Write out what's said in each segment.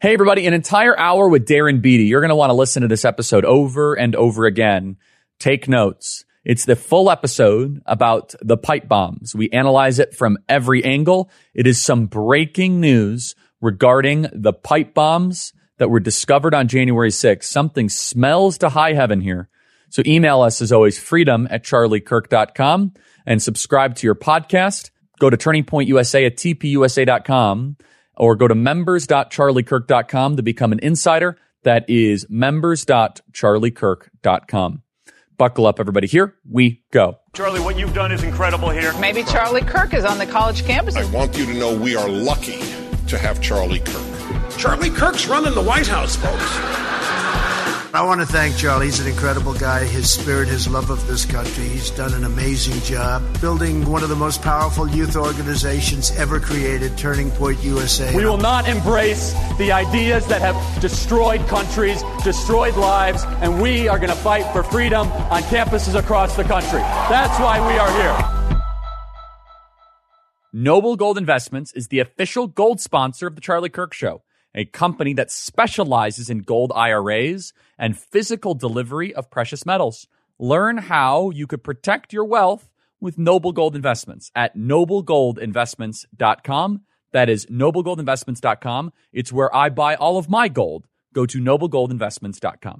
Hey, everybody, an entire hour with Darren Beattie. You're going to want to listen to this episode over and over again. Take notes. It's the full episode about the pipe bombs. We analyze it from every angle. It is some breaking news regarding the pipe bombs that were discovered on January 6th. Something smells to high heaven here. So email us, as always, freedom@charliekirk.com, and subscribe to your podcast. Go to Turning Point USA at tpusa.com, or go to members.charliekirk.com to become an insider. That is members.charliekirk.com. Buckle up, everybody. Here we go. Charlie, what you've done is incredible here. Maybe Charlie Kirk is on the college campus. I want you to know we are lucky to have Charlie Kirk. Charlie Kirk's running the White House, folks. I want to thank Charlie. He's an incredible guy. His spirit, his love of this country. He's done an amazing job building one of the most powerful youth organizations ever created, Turning Point USA. We will not embrace the ideas that have destroyed countries, destroyed lives, and we are going to fight for freedom on campuses across the country. That's why we are here. Noble Gold Investments is the official gold sponsor of The Charlie Kirk Show, a company that specializes in gold IRAs and physical delivery of precious metals. Learn how you could protect your wealth with Noble Gold Investments at noblegoldinvestments.com. That is noblegoldinvestments.com. It's where I buy all of my gold. Go to noblegoldinvestments.com.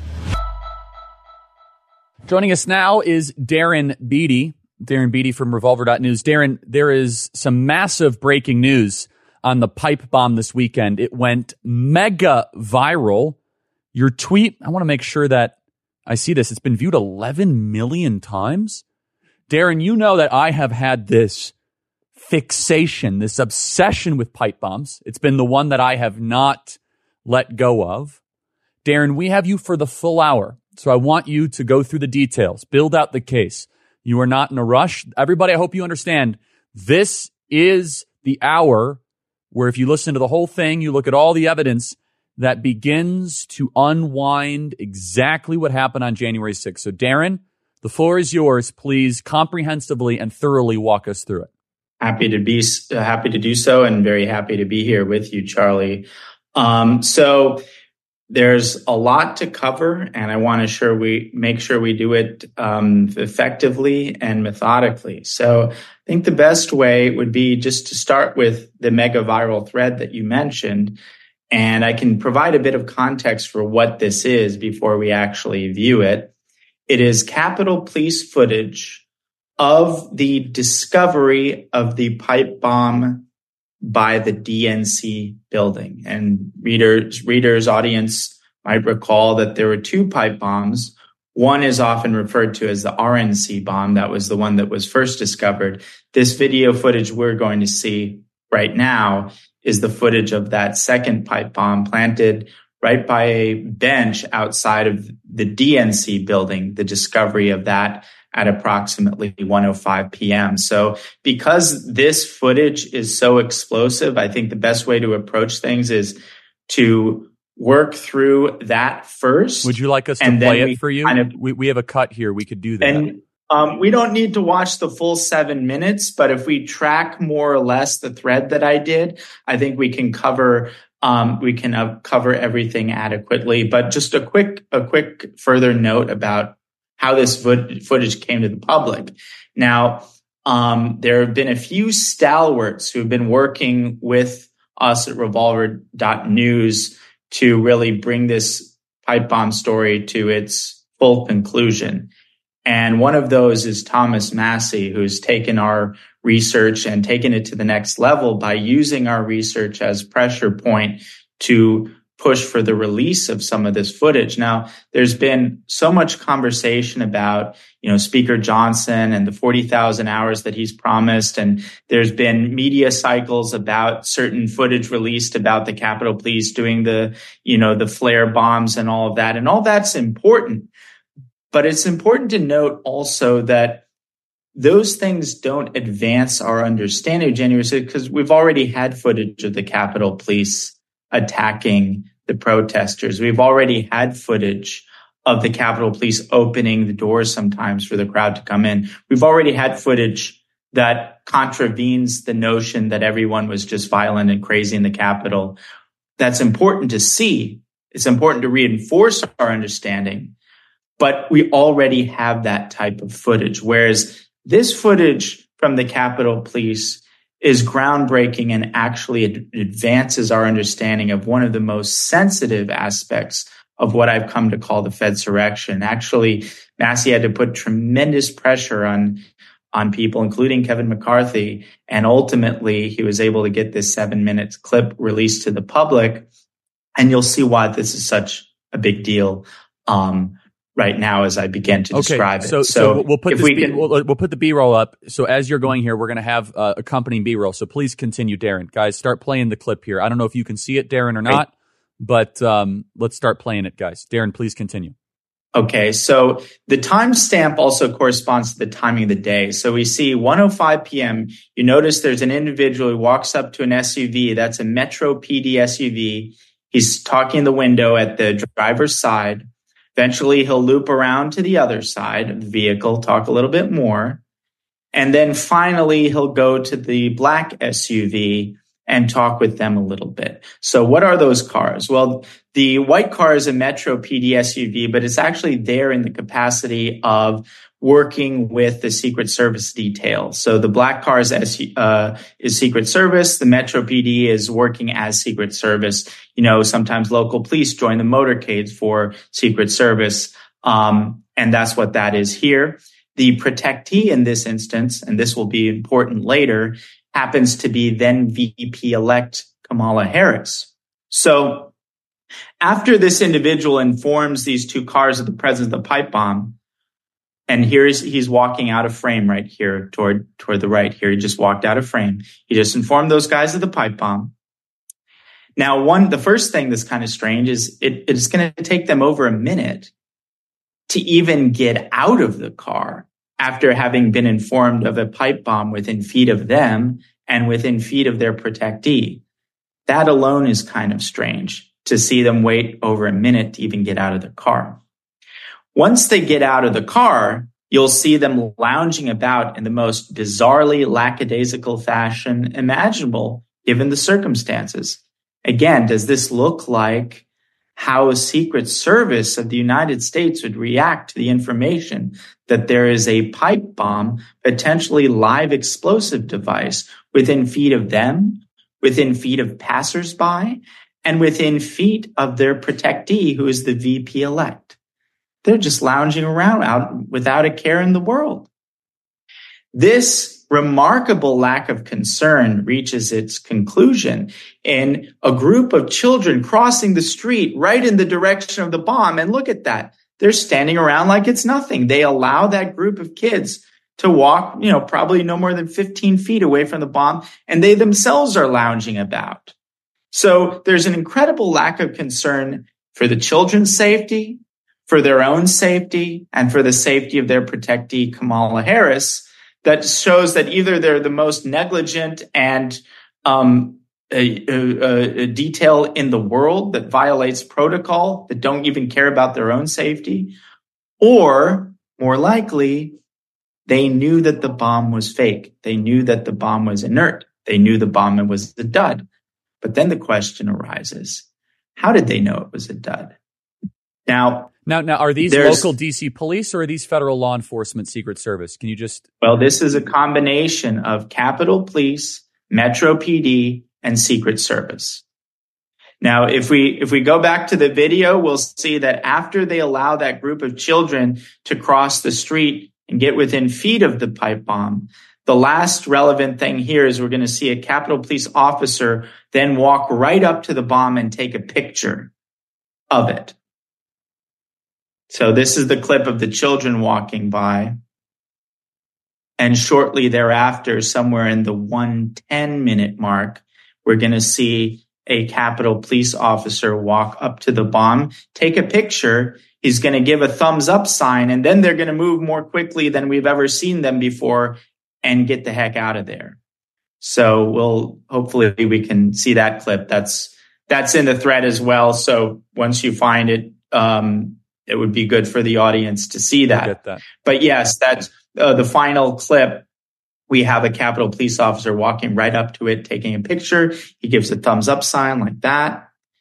Joining us now is Darren Beattie. Darren Beattie from Revolver.News. Darren, there is some massive breaking news on the pipe bomb this weekend. It went mega viral. Your tweet, I want to make sure that I see this. It's been viewed 11 million times. Darren, you know that I have had this fixation, this obsession with pipe bombs. It's been the one that I have not let go of. Darren, we have you for the full hour, so I want you to go through the details, build out the case. You are not in a rush. Everybody, I hope you understand, this is the hour where if you listen to the whole thing, you look at all the evidence that begins to unwind exactly what happened on January 6th. So, Darren, the floor is yours. Please comprehensively and thoroughly walk us through it. Happy to do so, and very happy to be here with you, Charlie. So there's a lot to cover, and I want to make sure we do it effectively and methodically. So I think the best way would be just to start with the mega viral thread that you mentioned, and I can provide a bit of context for what this is before we actually view it. It is Capitol Police footage of the discovery of the pipe bomb by the DNC building. And readers, audience might recall that there were two pipe bombs. One is often referred to as the RNC bomb. That was the one that was first discovered. This video footage we're going to see right now is the footage of that second pipe bomb planted right by a bench outside of the DNC building, the discovery of that at approximately 1:05 p.m. So because this footage is so explosive, I think the best way to approach things is to work through that first. Would you like us to play it for you? We have a cut here. We could do that. And we don't need to watch the full 7 minutes, but if we track more or less the thread that I did, I think we can cover everything adequately. But just a quick further note about how this footage came to the public. Now, there have been a few stalwarts who have been working with us at Revolver.News to really bring this pipe bomb story to its full conclusion. And one of those is Thomas Massie, who's taken our research and taken it to the next level by using our research as pressure point to push for the release of some of this footage. Now, there's been so much conversation about, Speaker Johnson and the 40,000 hours that he's promised. And there's been media cycles about certain footage released about the Capitol Police doing the flare bombs and all of that. And all that's important. But it's important to note also that those things don't advance our understanding of January 6th because we've already had footage of the Capitol Police attacking the protesters. We've already had footage of the Capitol Police opening the doors sometimes for the crowd to come in. We've already had footage that contravenes the notion that everyone was just violent and crazy in the Capitol. that's important to see. It's important to reinforce our understanding, but we already have that type of footage. Whereas this footage from the Capitol Police is groundbreaking and actually advances our understanding of one of the most sensitive aspects of what I've come to call the Fedsurrection. Actually, Massie had to put tremendous pressure on people, including Kevin McCarthy, and ultimately he was able to get this 7-minute clip released to the public. And you'll see why this is such a big deal right now as I begin to describe it. So we'll put we'll put the B-roll up. So as you're going here, we're going to have accompanying B-roll. So please continue, Darren. Guys, start playing the clip here. I don't know if you can see it, Darren, or not, but let's start playing it, guys. Darren, please continue. Okay, so the timestamp also corresponds to the timing of the day. So we see 1:05 p.m. You notice there's an individual who walks up to an SUV. That's a Metro PD SUV. He's talking in the window at the driver's side. Eventually, he'll loop around to the other side of the vehicle, talk a little bit more. And then finally, he'll go to the black SUV and talk with them a little bit. So what are those cars? Well, the white car is a Metro PD SUV, but it's actually there in the capacity of working with the Secret Service detail. So the black car is Secret Service. The Metro PD is working as Secret Service. You know, sometimes local police join the motorcades for Secret Service. And that's what that is here. The protectee in this instance, and this will be important later, happens to be then VP-elect Kamala Harris. So after this individual informs these two cars of the presence of the pipe bomb, and he's walking out of frame right here toward the right here. He just walked out of frame. He just informed those guys of the pipe bomb. Now, the first thing that's kind of strange is it's going to take them over a minute to even get out of the car after having been informed of a pipe bomb within feet of them and within feet of their protectee. That alone is kind of strange to see them wait over a minute to even get out of the car. Once they get out of the car, you'll see them lounging about in the most bizarrely lackadaisical fashion imaginable, given the circumstances. Again, does this look like how a Secret Service of the United States would react to the information that there is a pipe bomb, potentially live explosive device within feet of them, within feet of passersby, and within feet of their protectee, who is the VP-elect? They're just lounging around out without a care in the world. This remarkable lack of concern reaches its conclusion in a group of children crossing the street right in the direction of the bomb. And look at that. They're standing around like it's nothing. They allow that group of kids to walk, probably no more than 15 feet away from the bomb, and they themselves are lounging about. So there's an incredible lack of concern for the children's safety, for their own safety, and for the safety of their protectee, Kamala Harris, that shows that either they're the most negligent and a detail in the world that violates protocol, that don't even care about their own safety, or more likely, they knew that the bomb was fake. They knew that the bomb was inert. They knew the bomb was a dud. But then the question arises, how did they know it was a dud? Now, are these local DC police or are these federal law enforcement Secret Service? Can you just... Well, this is a combination of Capitol Police, Metro PD, and Secret Service. Now, if we go back to the video, we'll see that after they allow that group of children to cross the street and get within feet of the pipe bomb, the last relevant thing here is we're going to see a Capitol Police officer then walk right up to the bomb and take a picture of it. So this is the clip of the children walking by. And shortly thereafter, somewhere in the 1:10-minute mark, we're going to see a Capitol Police officer walk up to the bomb, take a picture. He's going to give a thumbs up sign, and then they're going to move more quickly than we've ever seen them before and get the heck out of there. So hopefully we can see that clip. That's in the thread as well. So once you find it, it would be good for the audience to see that. Get that. But yes, that's the final clip. We have a Capitol Police officer walking right up to it, taking a picture. He gives a thumbs up sign like that.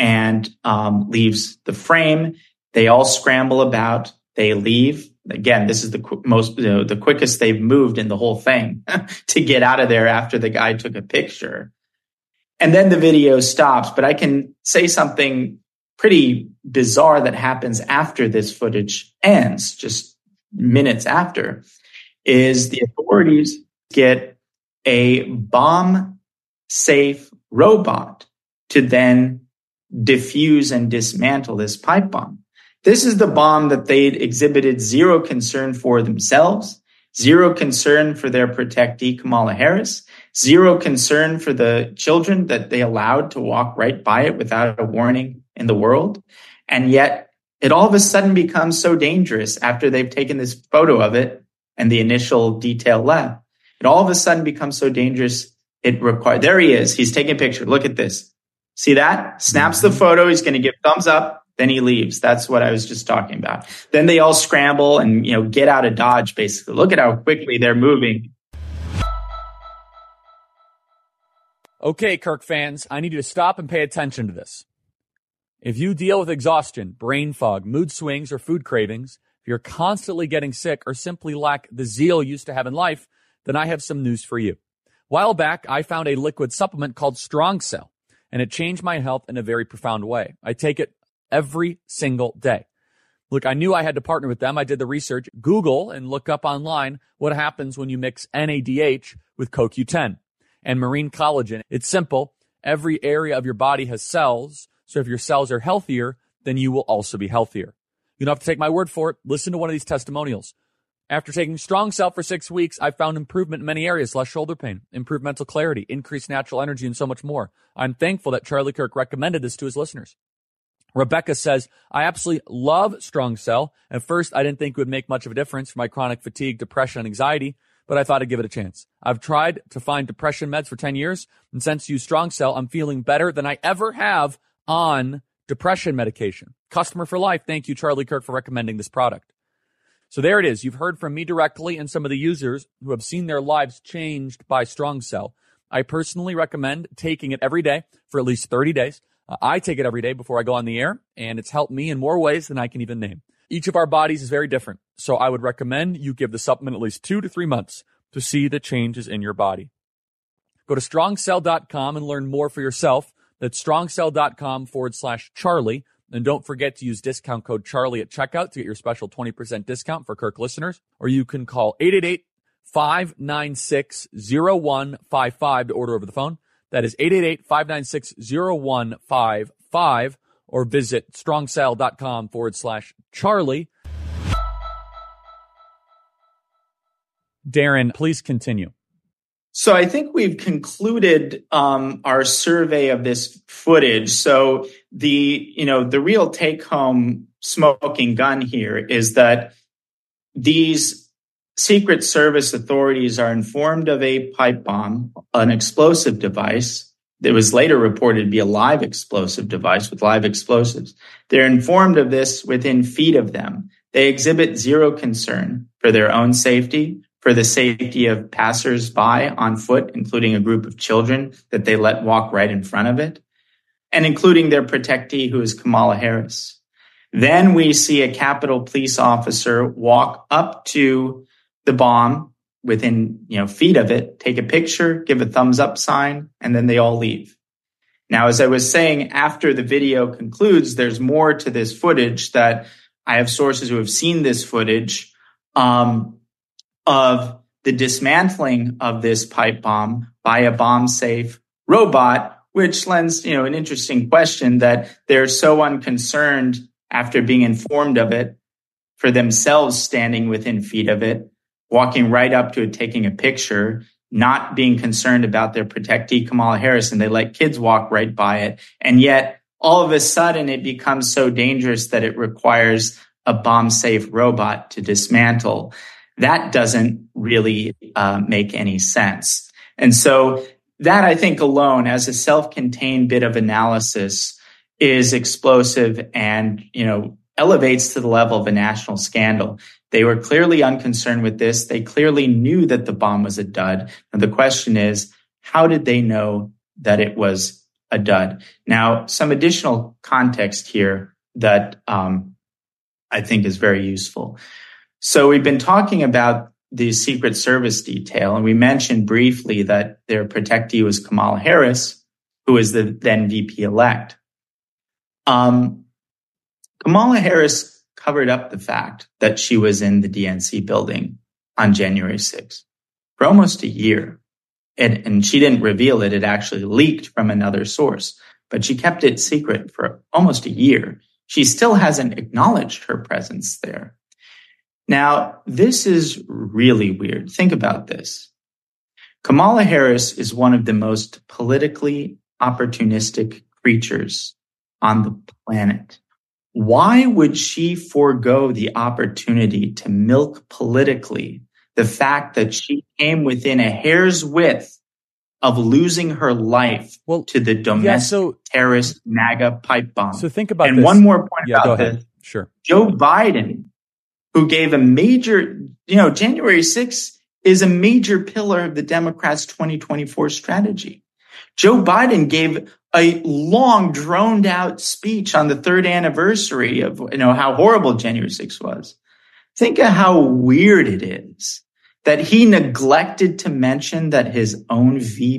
and leaves the frame. They all scramble about. They leave. Again, this is the quickest they've moved in the whole thing to get out of there after the guy took a picture. And then the video stops. But I can say something pretty bizarre that happens after this footage ends, just minutes after, is the authorities get a bomb-safe robot to then defuse and dismantle this pipe bomb. This is the bomb that they exhibited zero concern for themselves, zero concern for their protectee, Kamala Harris, zero concern for the children that they allowed to walk right by it without a warning in the world. And yet it all of a sudden becomes so dangerous after they've taken this photo of it and the initial detail left. It all of a sudden becomes so dangerous. There he is. He's taking a picture. Look at this. See that? Snaps the photo. He's going to give thumbs up. Then he leaves. That's what I was just talking about. Then they all scramble and, get out of Dodge, basically. Look at how quickly they're moving. Okay, Kirk fans, I need you to stop and pay attention to this. If you deal with exhaustion, brain fog, mood swings, or food cravings, if you're constantly getting sick or simply lack the zeal you used to have in life, then I have some news for you. A while back, I found a liquid supplement called Strong Cell, and it changed my health in a very profound way. I take it every single day. Look, I knew I had to partner with them. I did the research, Google, and look up online what happens when you mix NADH with CoQ10 and marine collagen. It's simple. Every area of your body has cells. So if your cells are healthier, then you will also be healthier. You don't have to take my word for it. Listen to one of these testimonials. After taking Strong Cell for 6 weeks, I found improvement in many areas, less shoulder pain, improved mental clarity, increased natural energy, and so much more. I'm thankful that Charlie Kirk recommended this to his listeners. Rebecca says, I absolutely love Strong Cell. At first, I didn't think it would make much of a difference for my chronic fatigue, depression, and anxiety, but I thought I'd give it a chance. I've tried to find depression meds for 10 years, and since I use Strong Cell, I'm feeling better than I ever have on depression medication. Customer for life. Thank you, Charlie Kirk, for recommending this product. So there it is. You've heard from me directly and some of the users who have seen their lives changed by Strong Cell. I personally recommend taking it every day for at least 30 days. I take it every day before I go on the air, and it's helped me in more ways than I can even name. Each of our bodies is very different, so I would recommend you give the supplement at least 2 to 3 months to see the changes in your body. Go to strongcell.com and learn more for yourself. That's strongcell.com/Charlie. And don't forget to use discount code Charlie at checkout to get your special 20% discount for Kirk listeners. Or you can call 888-596-0155 to order over the phone. That is 888-596-0155, or visit strongcell.com/Charlie. Darren, please continue. So I think we've concluded our survey of this footage. So the real take-home smoking gun here is that these Secret Service authorities are informed of a pipe bomb, an explosive device that was later reported to be a live explosive device with live explosives. They're informed of this within feet of them. They exhibit zero concern for their own safety, for the safety of passers-by on foot, including a group of children that they let walk right in front of it, and including their protectee, who is Kamala Harris. Then we see a Capitol Police officer walk up to the bomb within feet of it, take a picture, give a thumbs up sign, and then they all leave. Now, as I was saying, after the video concludes, there's more to this footage that I have sources who have seen this footage of the dismantling of this pipe bomb by a bomb-safe robot, which lends, an interesting question that they're so unconcerned after being informed of it for themselves standing within feet of it, walking right up to it, taking a picture, not being concerned about their protectee, Kamala Harris, and they let kids walk right by it. And yet, all of a sudden, it becomes so dangerous that it requires a bomb-safe robot to dismantle. That doesn't really make any sense. And so that, I think, alone, as a self-contained bit of analysis, is explosive and, elevates to the level of a national scandal. They were clearly unconcerned with this. They clearly knew that the bomb was a dud. And the question is, how did they know that it was a dud. Now, some additional context here that I think is very useful. So we've been talking about the Secret Service detail, and we mentioned briefly that their protectee was Kamala Harris, who is the then VP-elect. Kamala Harris covered up the fact that she was in the DNC building on January 6th for almost a year. And she didn't reveal it. It actually leaked from another source, but she kept it secret for almost a year. She still hasn't acknowledged her presence there. Now, this is really weird. Think about this. Kamala Harris is one of the most politically opportunistic creatures on the planet. Why would she forego the opportunity to milk politically the fact that she came within a hair's width of losing her life to the domestic terrorist MAGA pipe bomb? So think about and this. And one more point about this. Sure. Joe Biden, who gave a major, January 6th is a major pillar of the Democrats' 2024 strategy. Joe Biden gave a long, droned out speech on the third anniversary of, how horrible January 6th was. Think of how weird it is that he neglected to mention that his own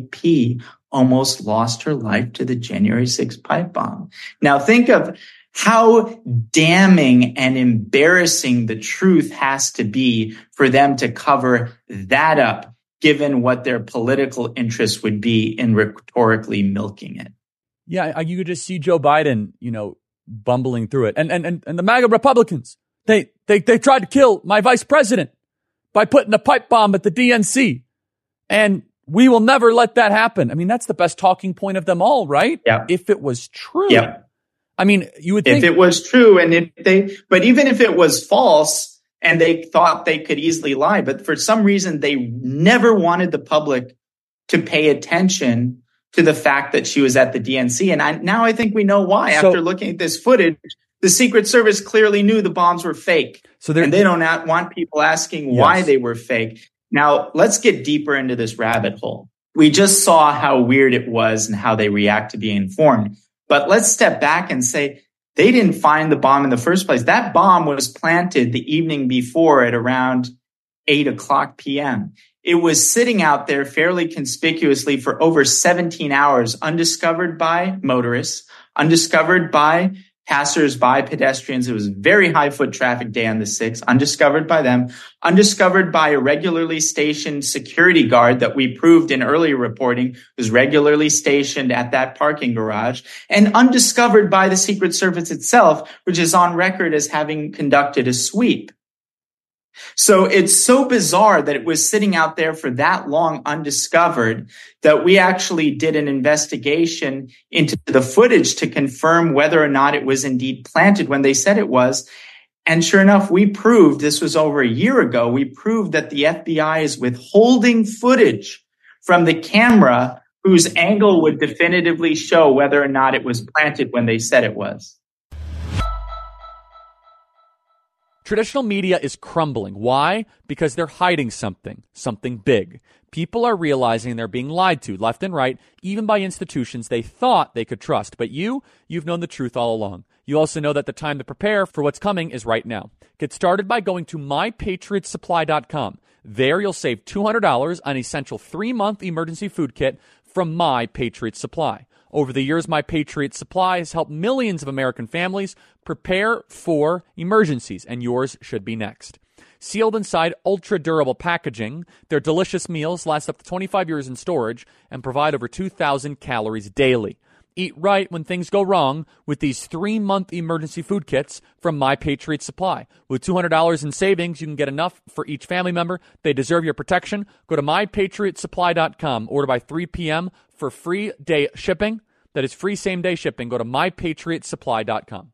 VP almost lost her life to the January 6th pipe bomb. Now think of how damning and embarrassing the truth has to be for them to cover that up, given what their political interest would be in rhetorically milking it. Yeah, you could just see Joe Biden, bumbling through it. And the MAGA Republicans, they tried to kill my vice president by putting a pipe bomb at the DNC. And we will never let that happen. I mean, that's the best talking point of them all, right? Yeah. If it was true. Yeah. I mean, you would think. If it was true, but even if it was false and they thought they could easily lie, but for some reason they never wanted the public to pay attention to the fact that she was at the DNC. And now I think we know why. After looking at this footage, the Secret Service clearly knew the bombs were fake. And they don't want people asking why they were fake. Now, let's get deeper into this rabbit hole. We just saw how weird it was and how they react to being informed. But let's step back and say they didn't find the bomb in the first place. That bomb was planted the evening before at around 8:00 p.m. It was sitting out there fairly conspicuously for over 17 hours, undiscovered by motorists, undiscovered by passers-by, pedestrians. It was a very high foot traffic day on the 6th, undiscovered by them, undiscovered by a regularly stationed security guard that we proved in earlier reporting was regularly stationed at that parking garage, and undiscovered by the Secret Service itself, which is on record as having conducted a sweep. So it's so bizarre that it was sitting out there for that long undiscovered that we actually did an investigation into the footage to confirm whether or not it was indeed planted when they said it was. And sure enough, we proved, this was over a year ago, we proved that the FBI is withholding footage from the camera whose angle would definitively show whether or not it was planted when they said it was. Traditional media is crumbling. Why? Because they're hiding something big. People are realizing they're being lied to left and right, even by institutions they thought they could trust. But you've known the truth all along. You also know that the time to prepare for what's coming is right now. Get started by going to MyPatriotSupply.com. There you'll save $200 on Essential 3-month emergency food kit from My Patriot Supply. Over the years, My Patriot Supply has helped millions of American families prepare for emergencies, and yours should be next. Sealed inside ultra-durable packaging, their delicious meals last up to 25 years in storage and provide over 2,000 calories daily. Eat right when things go wrong with these 3-month emergency food kits from My Patriot Supply. With $200 in savings, you can get enough for each family member. They deserve your protection. Go to MyPatriotSupply.com. Order by 3 p.m. for free day shipping. That is free same-day shipping. Go to MyPatriotSupply.com.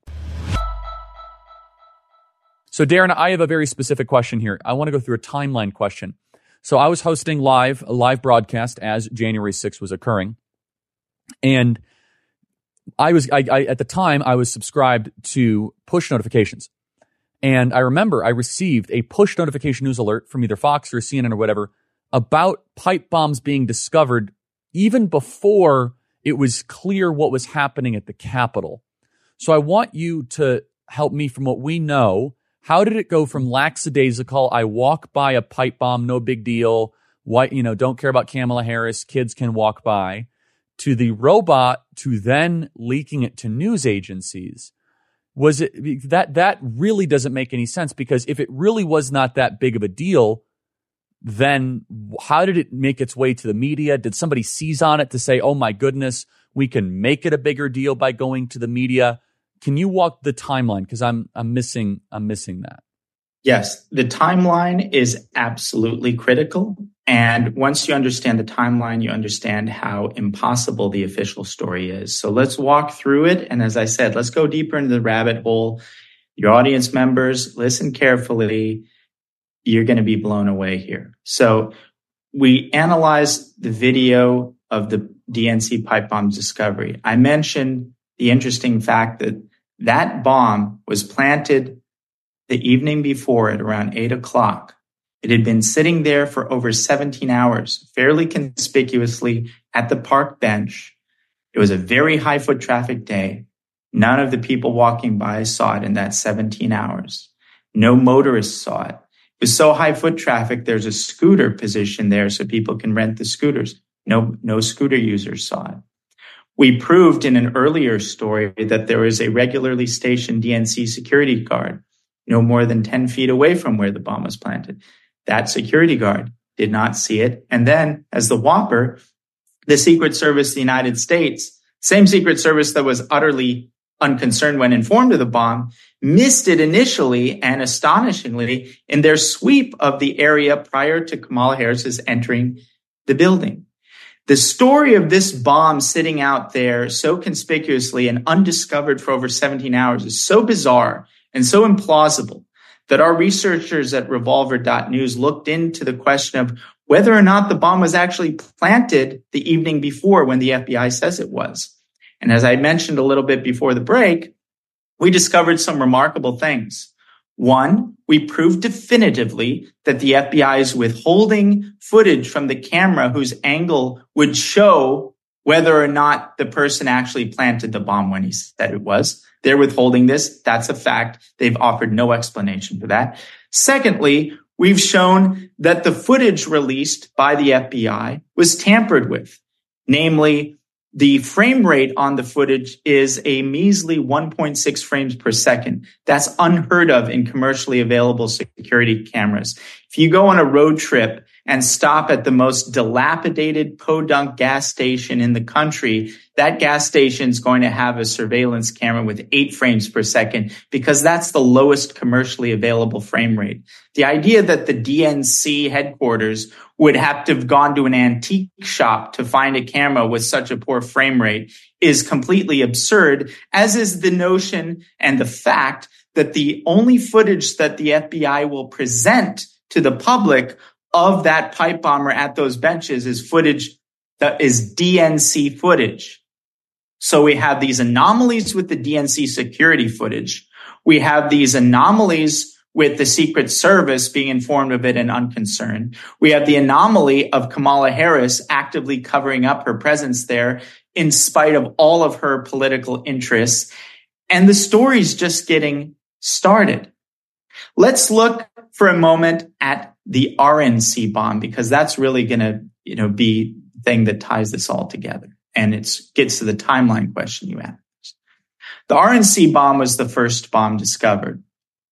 So, Darren, I have a very specific question here. I want to go through a timeline question. So I was hosting a live broadcast as January 6th was occurring. And I at the time, I was subscribed to push notifications. And I remember I received a push notification news alert from either Fox or CNN or whatever about pipe bombs being discovered even before it was clear what was happening at the Capitol. So I want you to help me from what we know. How did it go from lackadaisical, I walk by a pipe bomb, no big deal, white, don't care about Kamala Harris, kids can walk by, to the robot to then leaking it to news agencies? Was it that really doesn't make any sense, because if it really was not that big of a deal, then how did it make its way to the media? Did somebody seize on it to say, oh my goodness, we can make it a bigger deal by going to the media? Can you walk the timeline? Because I'm missing that. Yes, the timeline is absolutely critical. And once you understand the timeline, you understand how impossible the official story is. So let's walk through it. And as I said, let's go deeper into the rabbit hole. Your audience members, listen carefully. You're going to be blown away here. So we analyzed the video of the DNC pipe bomb discovery. I mentioned the interesting fact that that bomb was planted the evening before at around 8 o'clock. It had been sitting there for over 17 hours, fairly conspicuously at the park bench. It was a very high foot traffic day. None of the people walking by saw it in that 17 hours. No motorists saw it. It was so high foot traffic, there's a scooter position there so people can rent the scooters. No scooter users saw it. We proved in an earlier story that there was a regularly stationed DNC security guard no more than 10 feet away from where the bomb was planted. That security guard did not see it. And then, as the whopper, the Secret Service of the United States, same Secret Service that was utterly unconcerned when informed of the bomb, missed it initially and astonishingly in their sweep of the area prior to Kamala Harris's entering the building. The story of this bomb sitting out there so conspicuously and undiscovered for over 17 hours is so bizarre and so implausible that our researchers at Revolver.News looked into the question of whether or not the bomb was actually planted the evening before when the FBI says it was. And as I mentioned a little bit before the break, we discovered some remarkable things. One, we proved definitively that the FBI is withholding footage from the camera whose angle would show whether or not the person actually planted the bomb when he said it was. They're withholding this. That's a fact. They've offered no explanation for that. Secondly, we've shown that the footage released by the FBI was tampered with. Namely, the frame rate on the footage is a measly 1.6 frames per second. That's unheard of in commercially available security cameras. If you go on a road trip and stop at the most dilapidated podunk gas station in the country, that gas station is going to have a surveillance camera with 8 frames per second because that's the lowest commercially available frame rate. The idea that the DNC headquarters would have to have gone to an antique shop to find a camera with such a poor frame rate is completely absurd, as is the notion and the fact that the only footage that the FBI will present to the public of that pipe bomber at those benches is footage that is DNC footage. So we have these anomalies with the DNC security footage. We have these anomalies with the Secret Service being informed of it and unconcerned. We have the anomaly of Kamala Harris actively covering up her presence there in spite of all of her political interests. And the story's just getting started. Let's look for a moment at the RNC bomb, because that's really going to, be the thing that ties this all together. And it gets to the timeline question you asked. The RNC bomb was the first bomb discovered.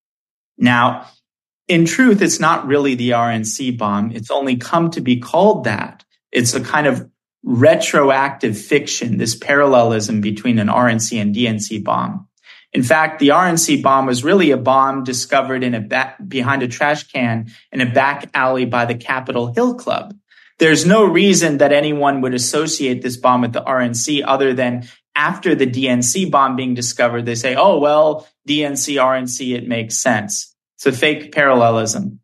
Now, in truth, it's not really the RNC bomb. It's only come to be called that. It's a kind of retroactive fiction, this parallelism between an RNC and DNC bomb. In fact, the RNC bomb was really a bomb discovered behind a trash can in a back alley by the Capitol Hill Club. There's no reason that anyone would associate this bomb with the RNC other than after the DNC bomb being discovered, they say, oh, well, DNC, RNC, it makes sense. It's a fake parallelism.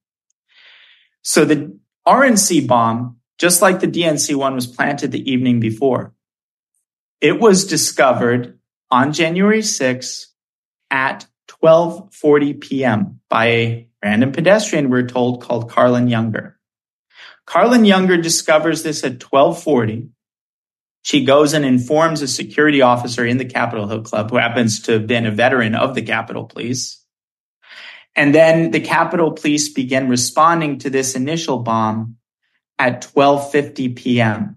So the RNC bomb, just like the DNC one, was planted the evening before. It was discovered on January 6th at 12:40 p.m. by a random pedestrian, we're told, called Carlin Younger. Carlin Younger discovers this at 12:40. She goes and informs a security officer in the Capitol Hill Club who happens to have been a veteran of the Capitol Police. And then the Capitol Police began responding to this initial bomb at 12:50 p.m.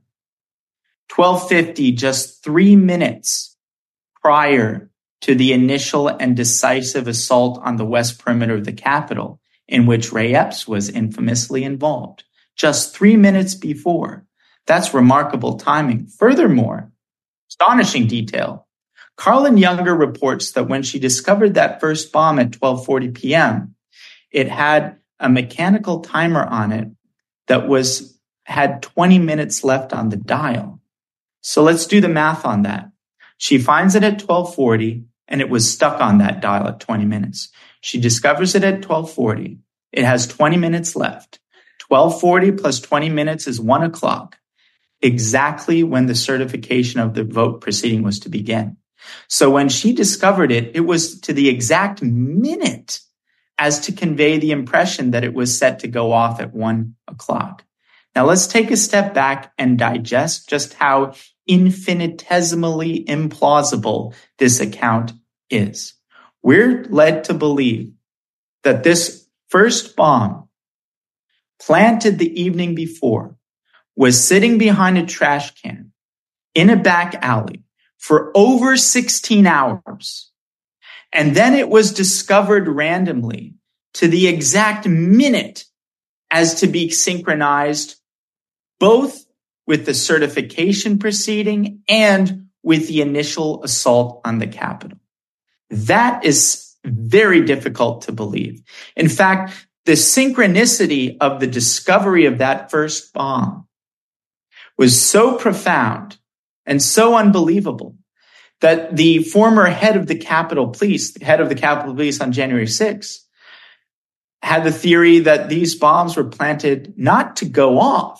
12:50, just 3 minutes prior to the initial and decisive assault on the west perimeter of the Capitol, in which Ray Epps was infamously involved. Just 3 minutes before. That's remarkable timing. Furthermore, astonishing detail, Carlin Younger reports that when she discovered that first bomb at 12:40 p.m., it had a mechanical timer on it that had 20 minutes left on the dial. So let's do the math on that. She finds it at 12:40 and it was stuck on that dial at 20 minutes. She discovers it at 12:40. It has 20 minutes left. 12:40 plus 20 minutes is 1 o'clock, exactly when the certification of the vote proceeding was to begin. So when she discovered it, it was to the exact minute as to convey the impression that it was set to go off at 1 o'clock. Now let's take a step back and digest just how infinitesimally implausible this account is. We're led to believe that this first bomb, planted the evening before, was sitting behind a trash can in a back alley for over 16 hours. And then it was discovered randomly to the exact minute as to be synchronized both with the certification proceeding and with the initial assault on the Capitol. That is very difficult to believe. In fact, the synchronicity of the discovery of that first bomb was so profound and so unbelievable that the former head of the Capitol Police, the head of the Capitol Police on January 6th, had the theory that these bombs were planted not to go off,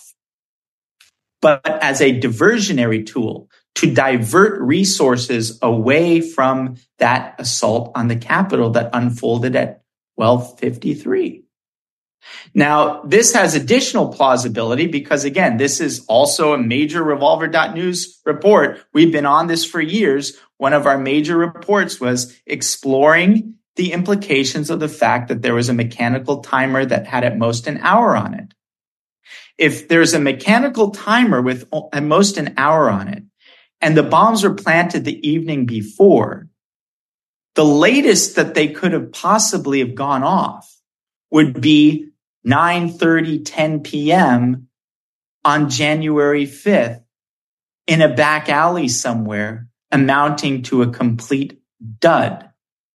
but as a diversionary tool to divert resources away from that assault on the Capitol that unfolded at 12:53. Now, this has additional plausibility because, again, this is also a major Revolver.News report. We've been on this for years. One of our major reports was exploring the implications of the fact that there was a mechanical timer that had at most an hour on it. If there's a mechanical timer with at most an hour on it, and the bombs were planted the evening before, the latest that they could have possibly have gone off would be 9:30, 10 p.m. on January 5th in a back alley somewhere, amounting to a complete dud.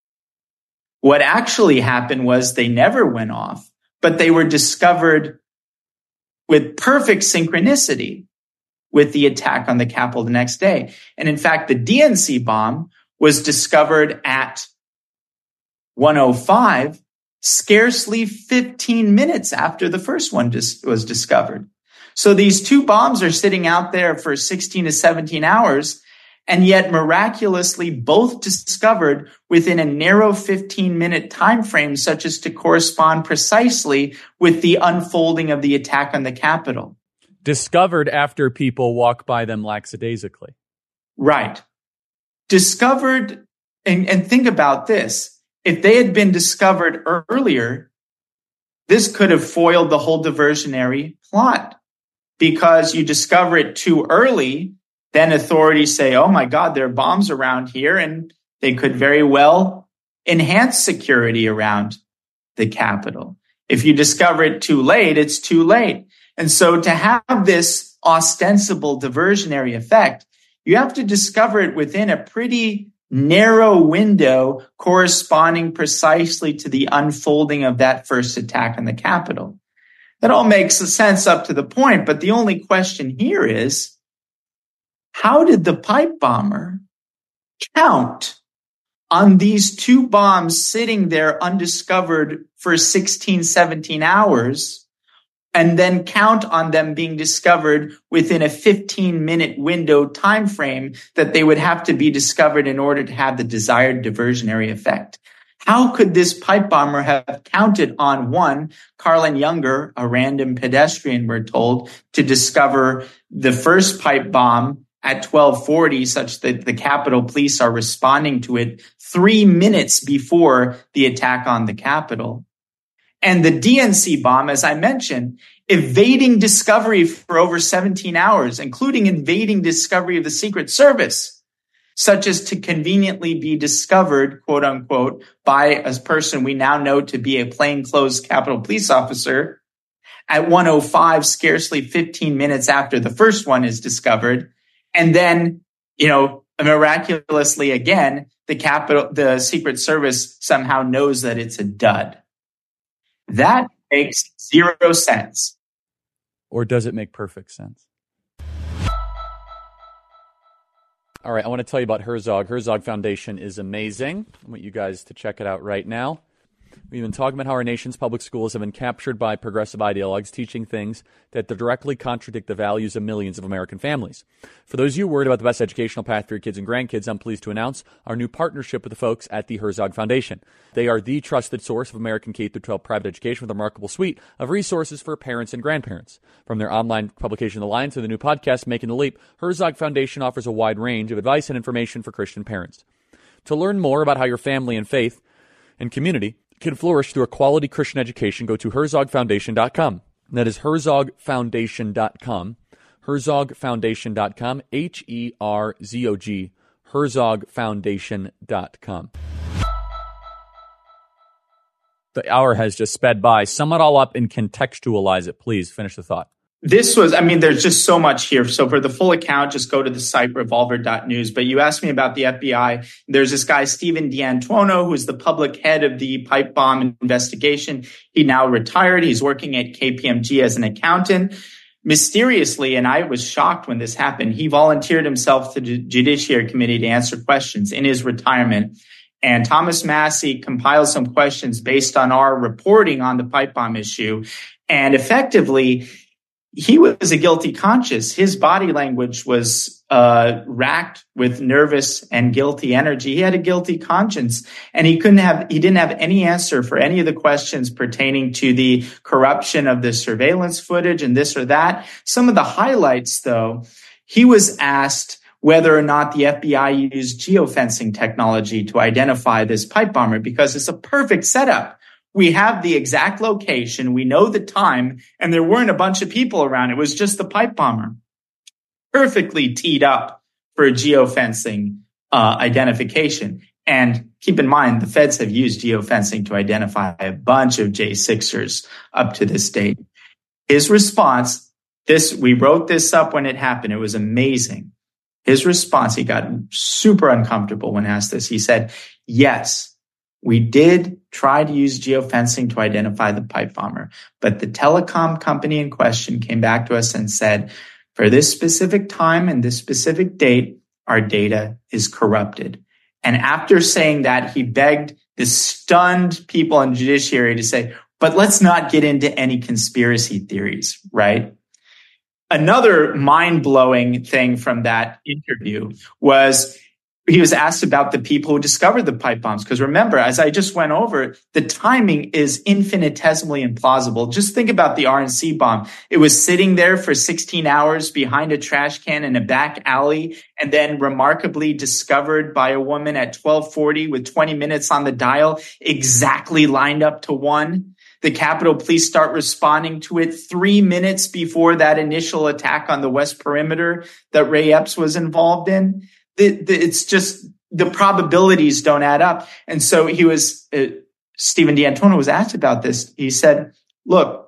What actually happened was they never went off, but they were discovered with perfect synchronicity with the attack on the Capitol the next day. And in fact, the DNC bomb was discovered at 1:05, scarcely 15 minutes after the first one was discovered. So these two bombs are sitting out there for 16 to 17 hours, and yet miraculously both discovered within a narrow 15-minute time frame, such as to correspond precisely with the unfolding of the attack on the Capitol. Discovered after people walk by them lackadaisically. Right. Discovered, and think about this. If they had been discovered earlier, this could have foiled the whole diversionary plot. Because you discover it too early, then authorities say, oh my God, there are bombs around here, and they could very well enhance security around the Capitol. If you discover it too late, it's too late. And so to have this ostensible diversionary effect, you have to discover it within a pretty narrow window corresponding precisely to the unfolding of that first attack on the Capitol. That all makes sense up to the point, but the only question here is, how did the pipe bomber count on these two bombs sitting there undiscovered for 16, 17 hours, and then count on them being discovered within a 15-minute window time frame that they would have to be discovered in order to have the desired diversionary effect? How could this pipe bomber have counted on one, Carlin Younger, a random pedestrian, we're told, to discover the first pipe bomb at 12:40, such that the Capitol Police are responding to it 3 minutes before the attack on the Capitol. And the DNC bomb, as I mentioned, evading discovery for over 17 hours, including evading discovery of the Secret Service, such as to conveniently be discovered, quote unquote, by a person we now know to be a plainclothes Capitol Police officer at 1:05, scarcely 15 minutes after the first one is discovered. And then, miraculously again, the Secret Service somehow knows that it's a dud. That makes zero sense. Or does it make perfect sense? All right, I want to tell you about Herzog. Herzog Foundation is amazing. I want you guys to check it out right now. We've been talking about how our nation's public schools have been captured by progressive ideologues teaching things that directly contradict the values of millions of American families. For those of you worried about the best educational path for your kids and grandkids, I'm pleased to announce our new partnership with the folks at the Herzog Foundation. They are the trusted source of American K-12 private education with a remarkable suite of resources for parents and grandparents. From their online publication, The Line, to the new podcast, Making the Leap, Herzog Foundation offers a wide range of advice and information for Christian parents. To learn more about how your family and faith and community can flourish through a quality Christian education, go to herzogfoundation.com. That is herzogfoundation.com. herzogfoundation.com. Herzog, herzogfoundation.com. The hour has just sped by. Sum it all up and contextualize it, please. Finish the thought. There's just so much here. So for the full account, just go to the site revolver.news. But you asked me about the FBI. There's this guy, Stephen D'Antuono, who's the public head of the pipe bomb investigation. He now retired. He's working at KPMG as an accountant. Mysteriously, and I was shocked when this happened, he volunteered himself to the Judiciary Committee to answer questions in his retirement. And Thomas Massey compiled some questions based on our reporting on the pipe bomb issue. And effectively, he was a guilty conscience. His body language was racked with nervous and guilty energy. He had a guilty conscience, and he didn't have any answer for any of the questions pertaining to the corruption of the surveillance footage and this or that. Some of the highlights, though, he was asked whether or not the FBI used geofencing technology to identify this pipe bomber, because it's a perfect setup. We have the exact location, we know the time, and there weren't a bunch of people around. It was just the pipe bomber. Perfectly teed up for a geofencing identification. And keep in mind, the feds have used geofencing to identify a bunch of J6ers up to this date. His response, we wrote this up when it happened. It was amazing. His response, he got super uncomfortable when asked this. He said, yes, we did try to use geofencing to identify the pipe bomber, but the telecom company in question came back to us and said, for this specific time and this specific date, our data is corrupted. And after saying that, he begged the stunned people in judiciary to say, but let's not get into any conspiracy theories, right? Another mind-blowing thing from that interview was he was asked about the people who discovered the pipe bombs. Because remember, as I just went over, the timing is infinitesimally implausible. Just think about the RNC bomb. It was sitting there for 16 hours behind a trash can in a back alley, and then remarkably discovered by a woman at 12:40 with 20 minutes on the dial, exactly lined up to 1. The Capitol Police start responding to it 3 minutes before that initial attack on the West Perimeter that Ray Epps was involved in. It's just the probabilities don't add up. And so Stephen D'Antuono was asked about this. He said, look,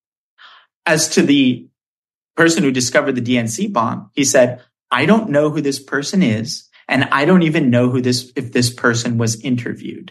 as to the person who discovered the DNC bomb, he said, I don't know who this person is, and I don't even know if this person was interviewed.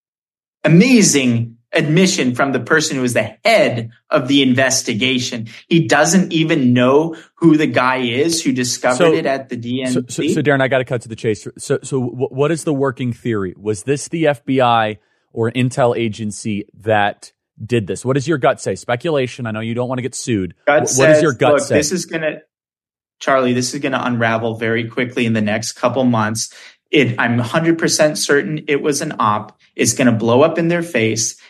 Amazing admission from the person who was the head of the investigation. He doesn't even know who the guy is who discovered it at the DNC. So Darren, I got to cut to the chase. So what is the working theory? Was this the FBI or an intel agency that did this? What does your gut say? Speculation. I know you don't want to get sued. What does your gut say? Charlie, this is going to unravel very quickly in the next couple months. I'm 100% certain it was an op. It's going to blow up in their face.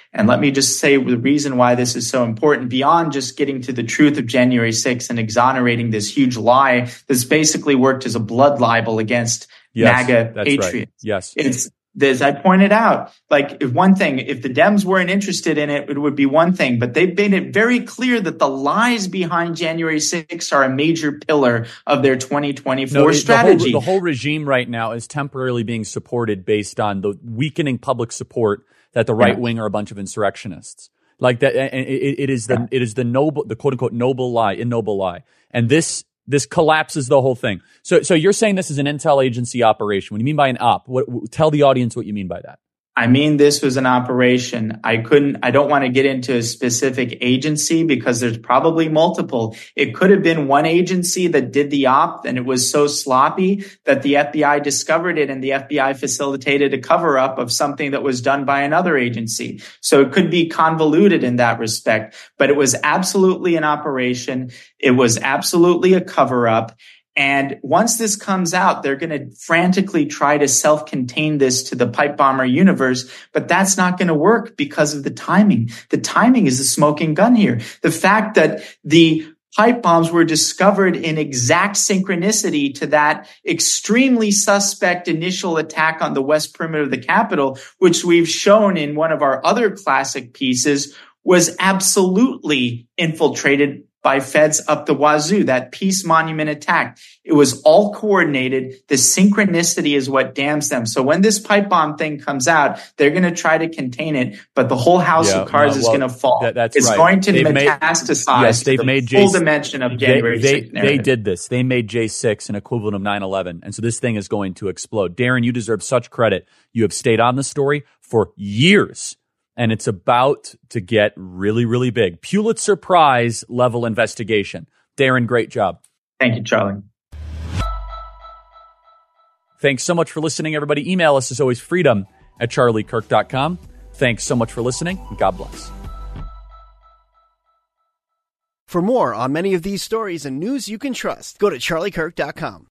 And let me just say the reason why this is so important, beyond just getting to the truth of January 6th and exonerating this huge lie that's basically worked as a blood libel against MAGA patriots. Right. Yes. It's, as I pointed out, like if the Dems weren't interested in it, it would be one thing. But they've made it very clear that the lies behind January 6th are a major pillar of their 2024 strategy. The whole regime right now is temporarily being supported based on the weakening public support that the right wing are a bunch of insurrectionists. Like that, and it is the noble, the quote unquote noble lie, ignoble lie, and this collapses the whole thing. So you're saying this is an intel agency operation. What do you mean by an op? Tell the audience what you mean by that. I mean, this was an operation. I don't want to get into a specific agency because there's probably multiple. It could have been one agency that did the op, and it was so sloppy that the FBI discovered it and the FBI facilitated a cover up of something that was done by another agency. So it could be convoluted in that respect, but it was absolutely an operation. It was absolutely a cover up. And once this comes out, they're going to frantically try to self-contain this to the pipe bomber universe, but that's not going to work because of the timing. The timing is the smoking gun here. The fact that the pipe bombs were discovered in exact synchronicity to that extremely suspect initial attack on the west perimeter of the Capitol, which we've shown in one of our other classic pieces, was absolutely infiltrated by feds up the wazoo, that Peace Monument attack. It was all coordinated. The synchronicity is what damns them. So when this pipe bomb thing comes out, they're going to try to contain it, but the whole house of cards is going to fall. It's right. Going to metastasize to the full dimension of January 6th narrative. They did this. They made J6 an equivalent of 9/11. And so this thing is going to explode. Darren, you deserve such credit. You have stayed on the story for years. And it's about to get really, really big. Pulitzer Prize level investigation. Darren, great job. Thank you, Charlie. Thanks so much for listening, everybody. Email us as always, freedom@charliekirk.com. Thanks so much for listening, and God bless. For more on many of these stories and news you can trust, go to charliekirk.com.